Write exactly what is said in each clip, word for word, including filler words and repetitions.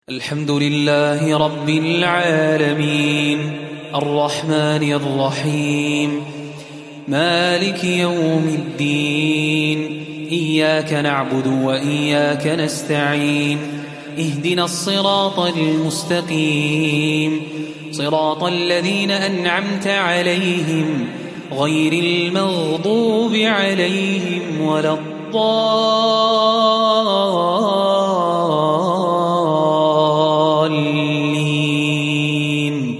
الحمد لله رب العالمين الرحمن الرحيم مالك يوم الدين إياك نعبد وإياك نستعين اهدنا الصراط المستقيم صراط الذين أنعمت عليهم غير المغضوب عليهم ولا الضالين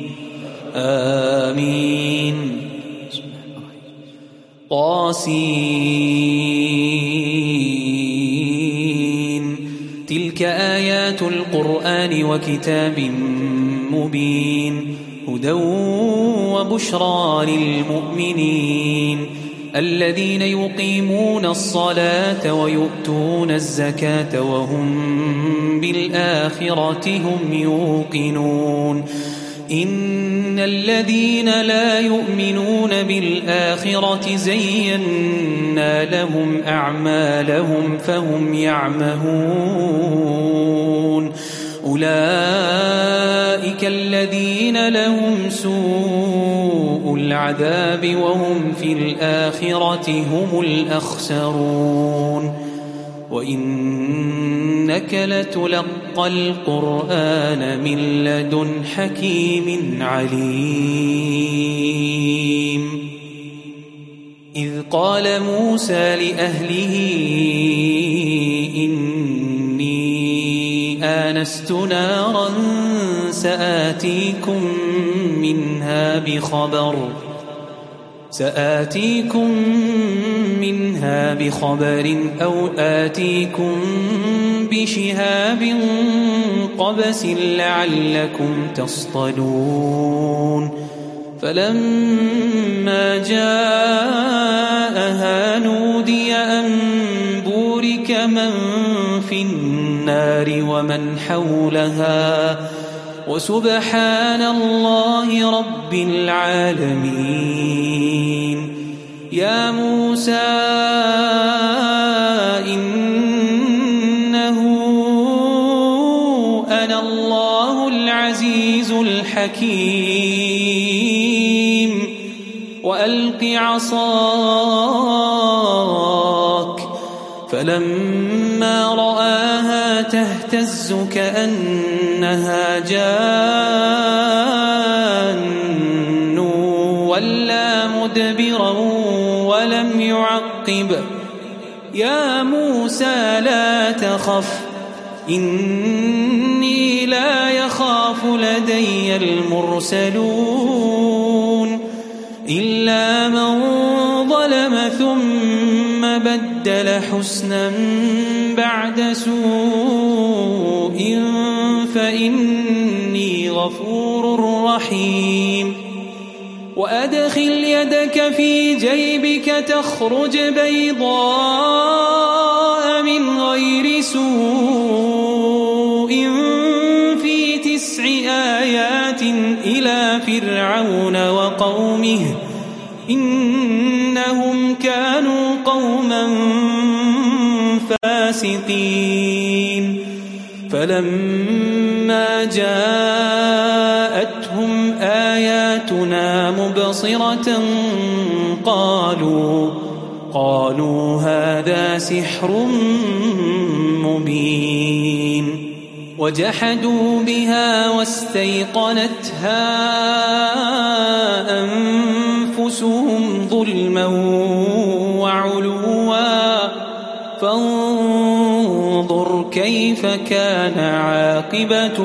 آمين. طاسين. تلك آيات القرآن وكتاب مبين هدى وبشرى للمؤمنين الذين يقيمون الصلاة ويؤتون الزكاة وهم بالآخرة هم يوقنون. إن الذين لا يؤمنون بالآخرة زينا لهم أعمالهم فهم يعمهون. أولئك الذين لهم سوء العذاب وهم في الآخرة هم الأخسرون. وإنك لتلقى القرآن من لدن حكيم عليم. إذ قال موسى لأهله إني آنست نارا سآتيكم منها بخبر سآتيكم منها بخبر أو آتيكم بشهاب قبس لعلكم تصطلون. فلما جاءها نودي أن بورك من في النار ومن حولها وسبحان الله رب العالمين. يا موسى إنه أنا الله العزيز الحكيم وألق عصاك. فلما رآها تهتز كأنها جان ولا مدبرا ولم يعقب. يا موسى لا تخف إني لا يخاف لدي المرسلون إلا من ظلم ثم بدل حسنا بعد سوء فإني غفور رحيم. وأدخل يدك في جيبك تخرج بيضاء من غير سوء في تسع آيات إلى فرعون وقومه إنهم كانوا قوما فاسقين. فلما جاءتهم آياتنا مبصرة قالوا قالوا هذا سحر مبين. وجحدوا بها واستيقنتها أنفسهم ظلما وعلوا فانظر كيف كان عاقبة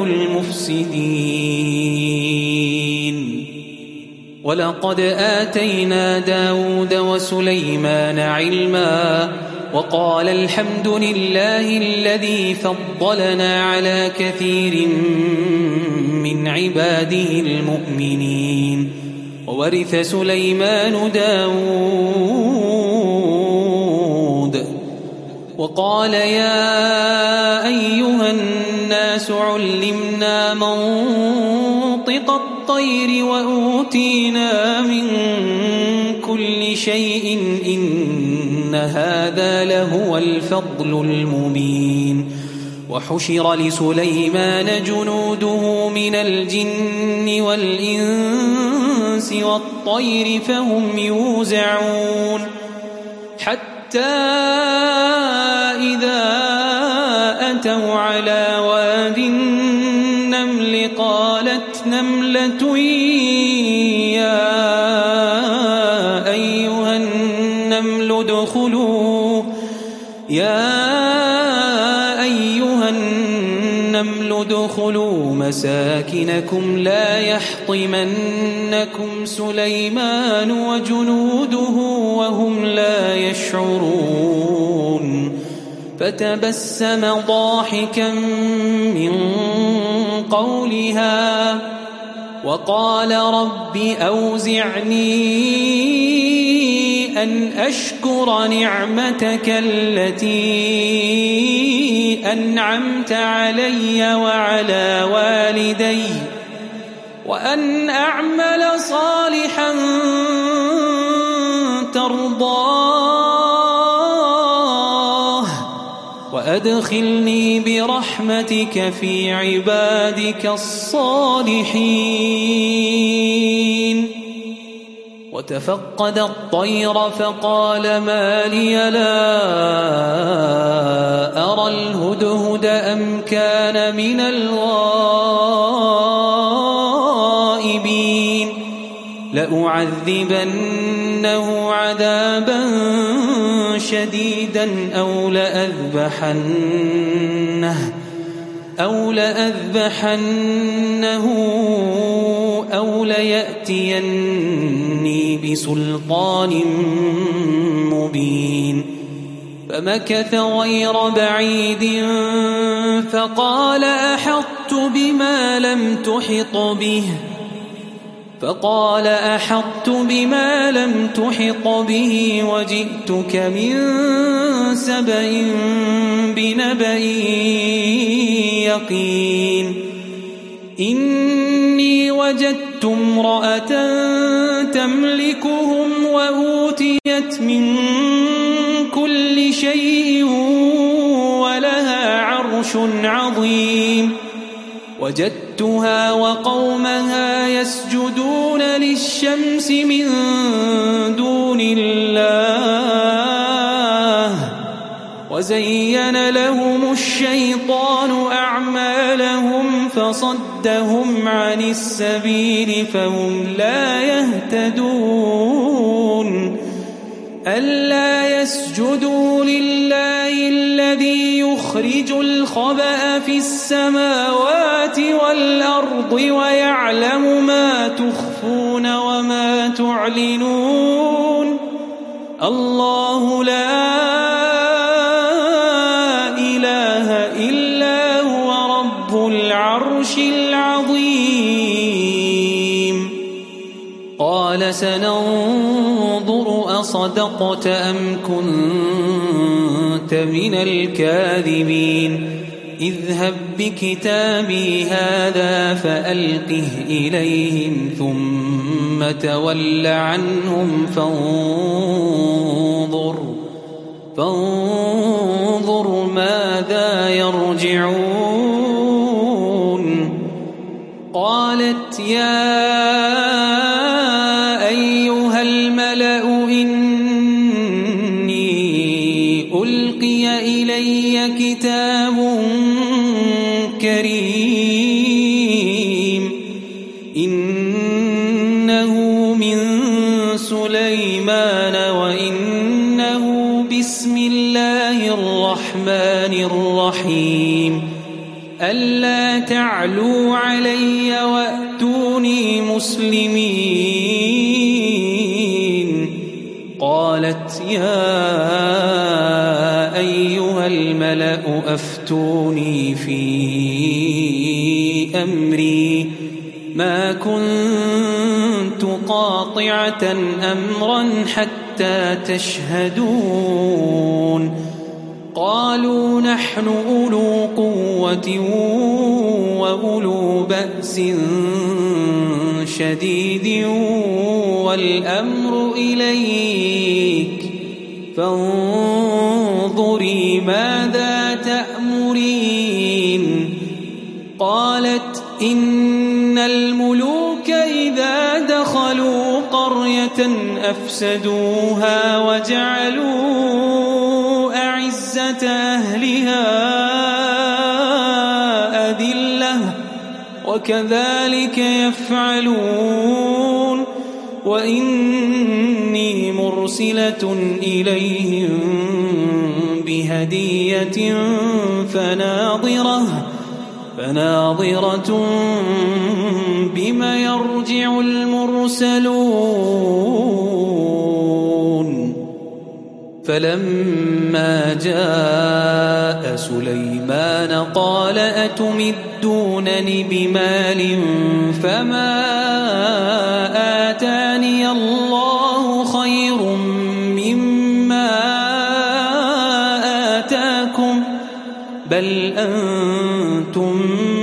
المفسدين. ولقد آتينا داود وسليمان علما وقال الحمد لله الذي فضلنا على كثير من عباده المؤمنين. وورث سليمان داود وقال يا أيها الناس علمنا منطق الطير وأوتينا من كل شيء إن هذا لهو الفضل المبين. وحشر لسليمان جنوده من الجن والإنس والطير فهم يوزعون حتى إذا أتوا على واد النمل قالت نملة يا أيها النمل ادخلوا يا أيها النمل ادخلوا مساكنكم لا يحطمنكم سليمان وجنوده وهم لا يشعرون فتبسم ضاحكا من قولها وقال رب أوزعني أن أشكر نعمتك التي أنعمت علي وعلى والدي وأن أعمل صالحا ترضاه وأدخلني برحمتك في عبادك الصالحين وتفقد الطير فقال ما لي لا أرى الهدهد أم كان من الغائبين لأعذبنه عذابا شديدا أو لأذبحنه أو لأذبحنه أو ليأتيني بسلطان مبين فمكث غير بعيد فقال أحطت بما لم تحط به فقال أحطت بما لم تحط به وجئتك من سبأ بنبأ يقين إني وجدت امرأة تملكهم وأوتيت من كل شيء ولها عرش عظيم وجدتها وقومها يسجدون للشمس من دون الله وزين لهم الشيطان أعمالهم فصدهم عن السبيل فهم لا يهتدون ألا يسجدوا لله الذي يخرج الخبأ في السماوات والأرض ويعلم ما تخفون وما تعلنون الله لا إله إلا هو رب العرش العظيم قال سننظر أصدقت أم كنت من الكاذبين اذهب بكتابي هذا فألقه إليهم ثم تول عنهم فانظر فانظر ماذا يرجعون قالت يا أيها الملأ إني ألقي إلي كتاب كريم إنه من سليمان وإنه بسم الله الرحمن الرحيم ألا تعلوا علي وأتوني مسلمين قالت يا أيها الملأ أفتوني في أمري ما كنت قاطعة أمرا حتى تشهدون قالوا نحن أولو قوة وأولو بأس شديد والأمر إليك فانظري ماذا تأمرين قالت إن الملوك إذا دخلوا قرية أفسدوها وجعلوا أعزة أهلها أذلة وكذلك يفعلون وإني مرسلة إليهم بهدية فناظرة فناظرة بما يرجع المرسلون فلما جاء سليمان قال أتمدونني بمال فما آتاني الله خير مما آتاكم بل أنتم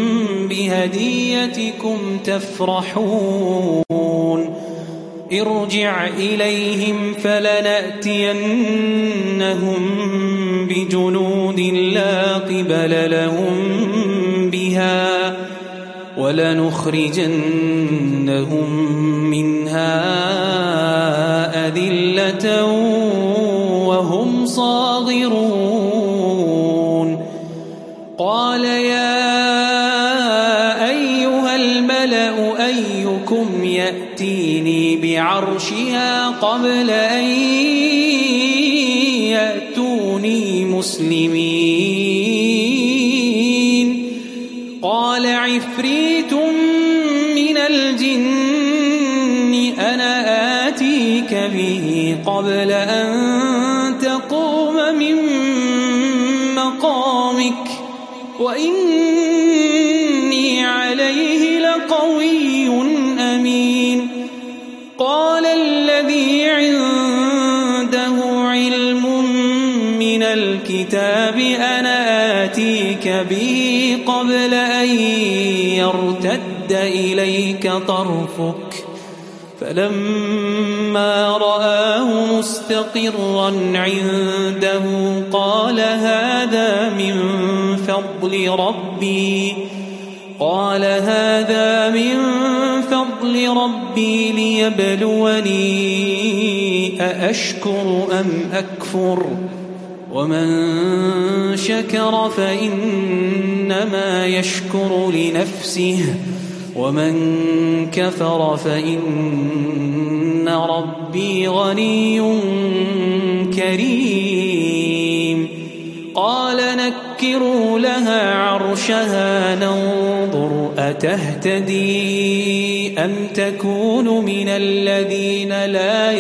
بهديتكم تفرحون ارجع إليهم فلنأتينهم بجنود لا قبل لهم بها ولنخرجنهم منها أذلة وهم صاغرون قال يا أيها الملأ أيكم يأتيني بعرشها قبل أن يأتوني مسلمين قال عفريت من الجن أنا آتيك به قبل أن تقوم من مقامك وإني عليه لقوي أمين قال الذي عنده علم من الكتاب أنا آتيك به قبل أن يرتد إليك طرفك فلما رآه مستقرا عنده قال هذا من فضل ربي قال هذا من فضل ربي ليبلوني أأشكر أم أكفر ومن شكر فإنما يشكر لنفسه ومن كفر فإن ربي غني كريم قال نكروا لها عرشها ننظر أتهتدي أم تكون من الذين لا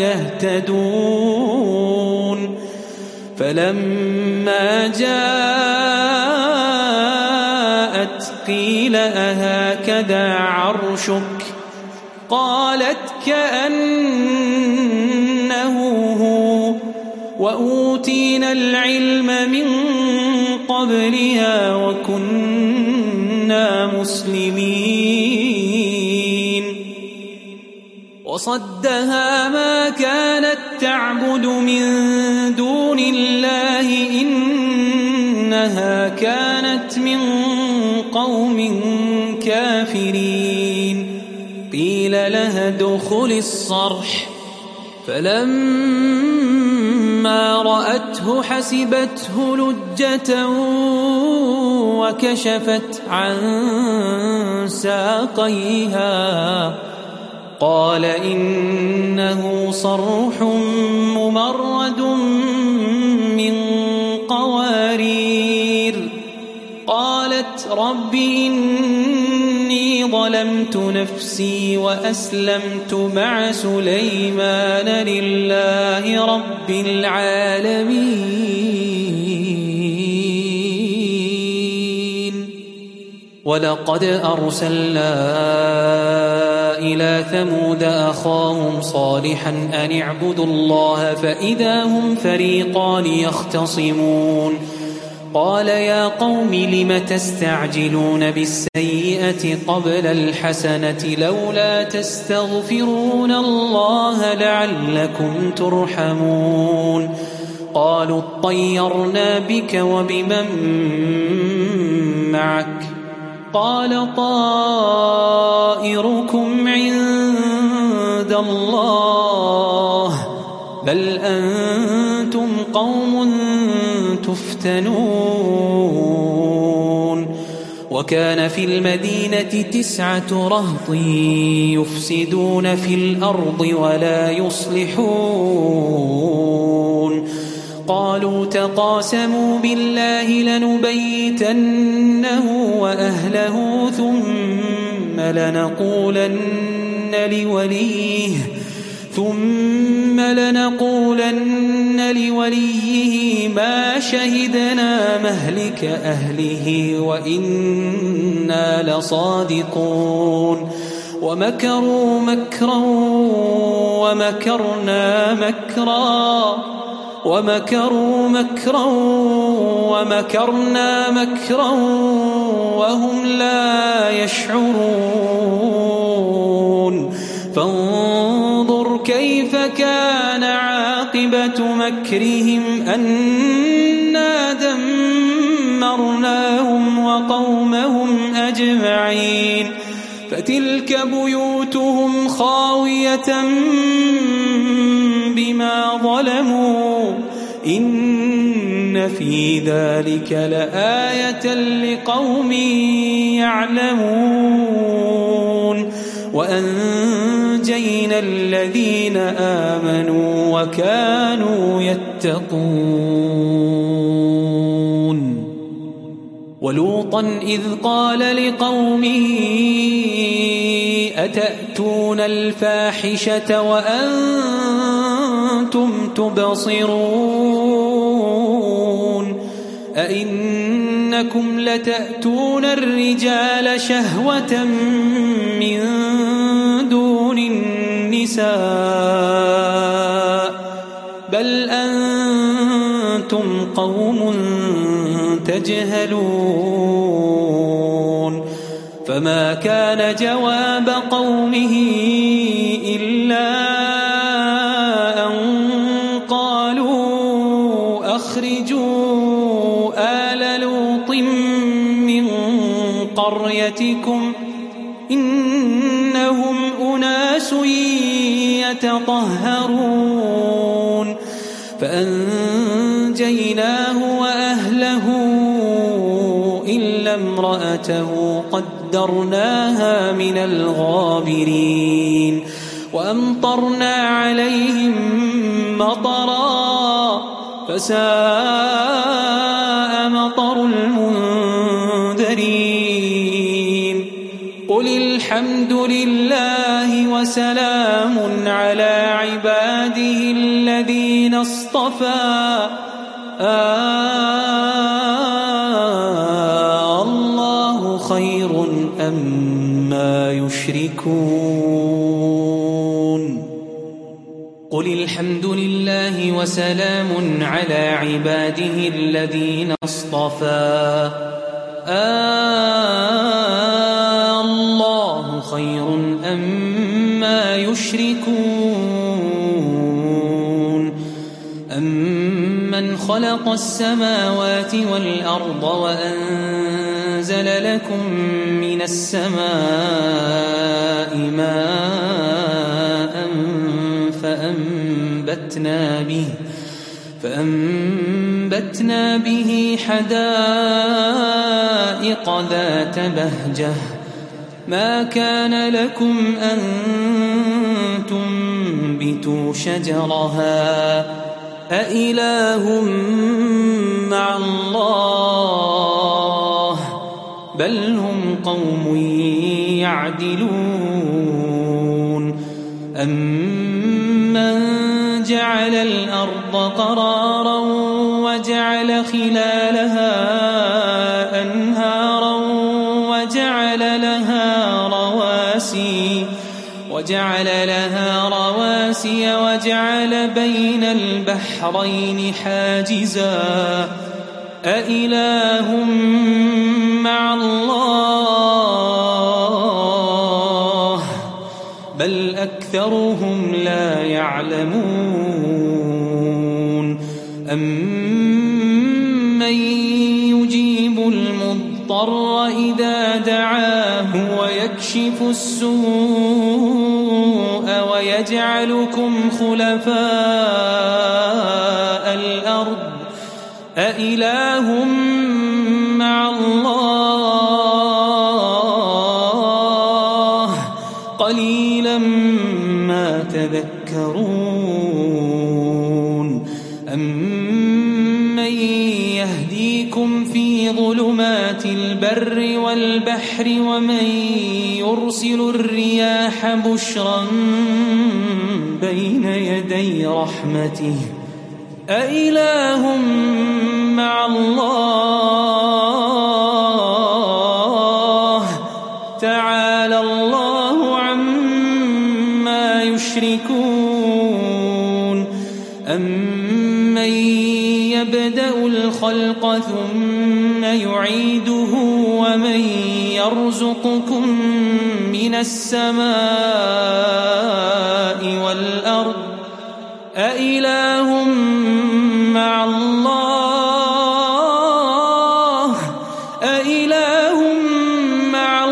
يهتدون فلما جاءت قيل أهكذا عرشك قالت كأنه هو وأوتينا العلم من قبلها وكنا مسلمين وصدها ما كانت تعبد من دون الله إنها كانت من قوم كافرين قيل لها ادخل الصرح فلما رأته حسبته لجة وكشفت عن ساقيها قال إنه صرح ممرد من قوارير قالت رب إني ظلمت نفسي وأسلمت مع سليمان لله رب العالمين ولقد أرسلنا إلى ثمود أخاهم صالحا أن اعبدوا الله فإذا هم فريقان يختصمون قال يا قوم لم تستعجلون بالسيئة قبل الحسنة لولا تستغفرون الله لعلكم ترحمون قالوا اطيرنا بك وبمن معك قال طائركم عند الله بل أنتم قوم تفتنون وكان في المدينة تسعة رهط يفسدون في الأرض ولا يصلحون قالوا تقاسموا بالله لنبيتنه وأهله ثم لنقولن لوليه ثم لنقولن لوليه ما شهدنا مهلك أهله وإنا لصادقون ومكروا مكرا ومكرنا مكرا ومكروا مكرا ومكرنا مكرا وهم لا يشعرون فانظر كيف كان عاقبة مكرهم أنا دمرناهم وقومهم أجمعين فتلك بيوتهم خاوية بما ظلموا إن في ذلك لآية لقوم يعلمون وأنجينا الذين آمنوا وكانوا يتقون ولوطا إذ قال لقومه أتأتون الفاحشة وأنتم تبصرون أئنكم لتأتون الرجال شهوة من دون النساء بل أنتم قوم تجهلون فما كان جواب قومه إلا أن قالوا أخرجوا آل لوط من قريتكم إنهم أناس يتطهرون فأنجيناه وأهله إلا امرأته قدرناها من الغابرين وأمطرنا عليهم مطرا فساء مطر المنذرين قل الحمد لله وسلام على عباده الذين اصطفى آه الله خير أما يشركون قل الحمد لله وسلام على عباده الذين اصطفى آه الله خير أما يشركون أمن خلق السماوات والأرض وأنزل لكم من السماء ماء فأنبتنا به فأنبتنا به حدائق ذات بهجة ما كان لكم أن تنبتوا شجرها أإله مع الله بل هم قوم يعدلون أمن جعل الأرض قرارا وجعل خلالها أنهارا وجعل لها رواسي وجعل لها رواسي وجعل بين البحرين حاجزا أإله مع الله بل أكثرهم لا يعلمون أمن يجيب المضطر إذا دعاه عنه ويكشف السوء ويجعلكم خلفاء الأرض أإله مع الله قليلا ما تذكرون أمن يهديكم في ظلمات البر والبحر ومن يرسل الرياح بشرا بين يدي رحمته أإله مع الله تعالى الله عما يشركون أمن يبدأ الخلق ثم يعيده ومن يرزقكم من السماء والأرض أإله مع الله أإله مع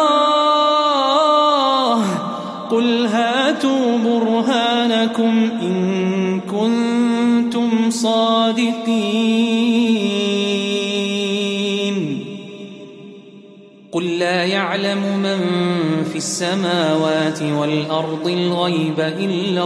الله قل هاتوا برهانكم إن كنتم صادقين قل لا يعلم من في السماوات والأرض الغيب إلا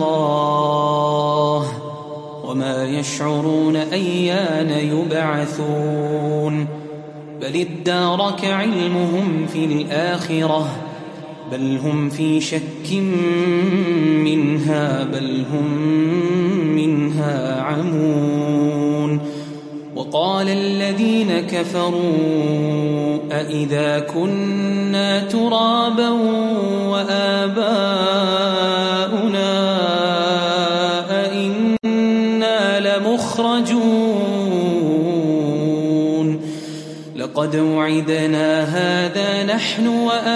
الله وما يشعرون أيان يبعثون بل ادارك علمهم في الآخرة بل هم في شك منها بل هم منها عمون وقال الذين كفروا أإذا كنا ترابا وآباؤنا أإنا لمخرجون لقد وعدنا هذا نحن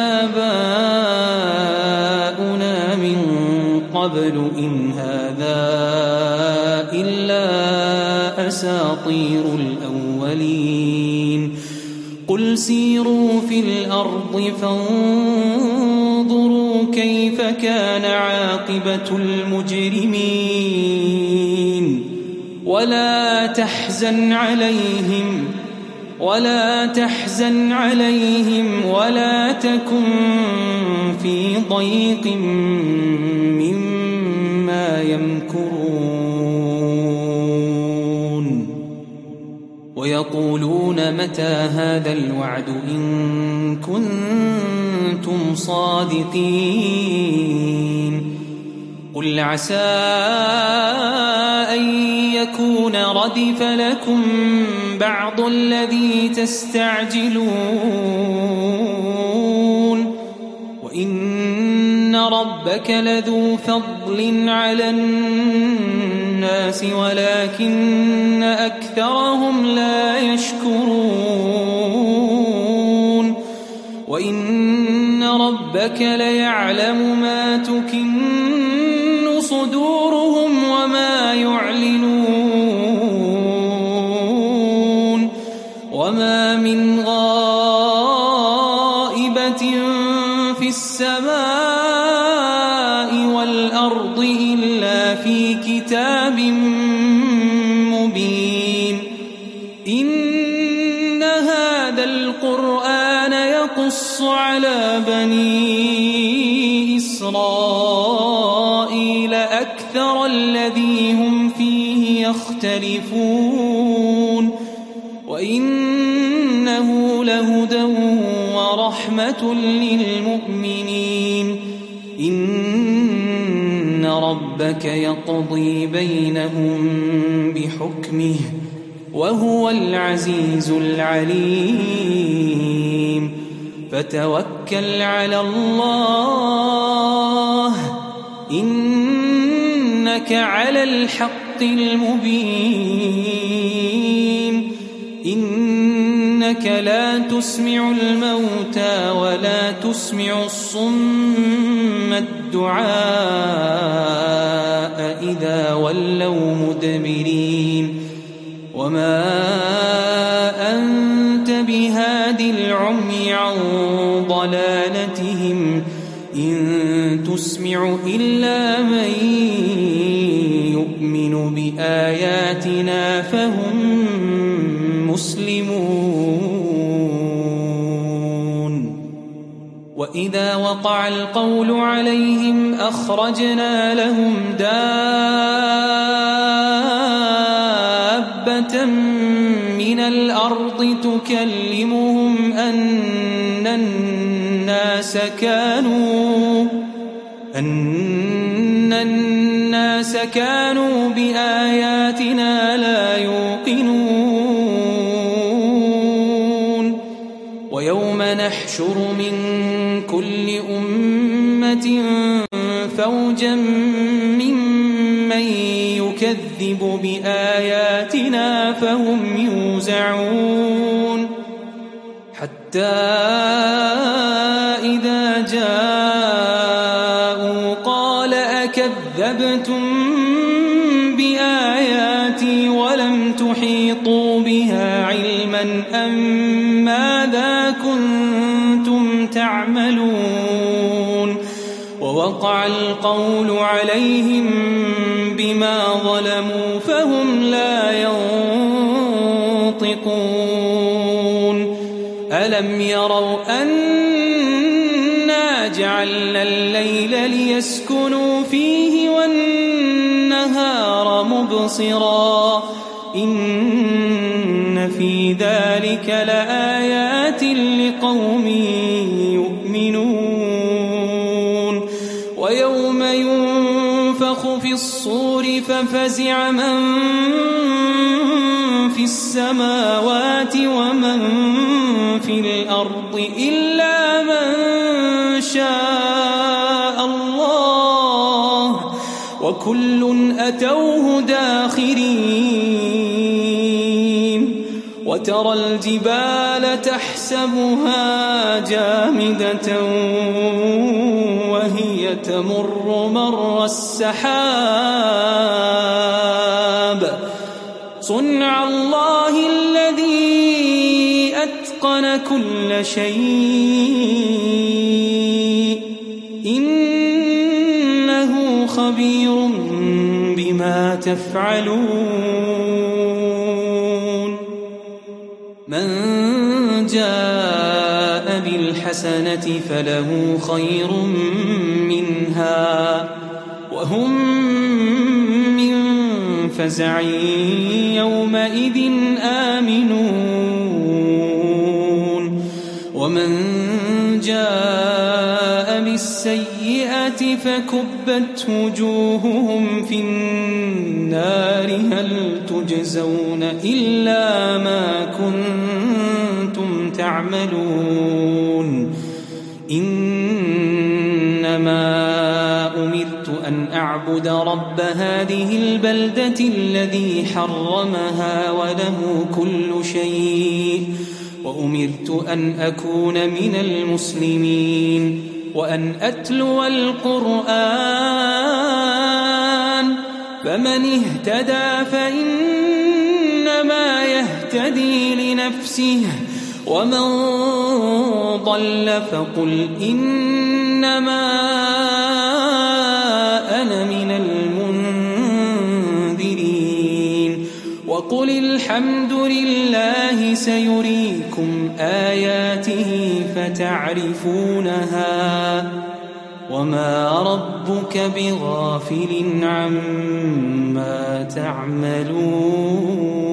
وآباؤنا من قبل إن هذا إلا أساطير الأولين قل سيروا في الأرض فانظروا كيف كان عاقبة المجرمين ولا تحزن عليهم ولا تحزن عليهم ولا تكن في ضيق مما يمكرون ويقولون متى هذا الوعد إن كنتم صادقين قل عسى أن يكون ردف لكم بعض الذي تستعجلون وإن ربك لذو فضل على الناس ولكن أكثرهم لا يشكرون وإن ربك ليعلم ما تكن صدورهم وما يعلنون وما من غائبة في السماء والأرض إلا في كتاب مبين إن هذا القرآن يقص على بني إسرائيل أكثر الذي هم فيه يختلفون وإنه لهدى ورحمة للمؤمنين إن ربك يقضي بينهم بحكمه وهو العزيز العليم فتوكل على الله إنك على الحق المبين إنك لا تسمع الموتى ولا تسمع الصم الدعاء إذا ولوا مدبرين وما أنت بهاد العمي عن ضلالتهم إن تسمع إلا من يؤمن بآياتنا فهم مسلمون وإذا وقع القول عليهم أخرجنا لهم دابة من الأرض تكلمهم أن الناس كانوا أن الناس كانوا بآياتنا لا يوقنون ويوم نحشر من كل أمة فوجا ممن يكذب بآياتنا فهم يوزعون حتى إذا جاءوا قال أكذبتم بآياتي ولم تحيطوا بها علما أم ماذا كنتم تعملون ووقع القول عليهم بما ظلموا فهم لا ينطقون ألم يروا أنا جعلنا الليل ليسكنوا فيه والنهار مبصرا إن في ذلك لآيات لقوم يؤمنون ويوم ينفخ في الصور ففزع من في السماوات ومن في الأرض إلا من شاء الله وكل أتوه داخرين وترى الجبال تحسبها جامدة وهي تمر مر السحاب صنع الله الذي أتقن كل شيء إنه خبير بما تفعلون من جاء بالحسنة فله خير منها وهم من فزع يومئذ آمنون ومن جاء بالسيئة فكبت وجوههم في النار هل تجزون إلا ما كنتم تعملون إنما أمرت أن أعبد رب هذه البلدة الذي حرمها وله كل شيء وأمرت أن أكون من المسلمين وأن أتلو القرآن فمن اهتدى فإنما يهتدي لنفسه ومن ضل فقل إنما أنا من المنذرين وقل الحمد لله سيريكم آياته فتعرفونها وما ربك بغافل عما تعملون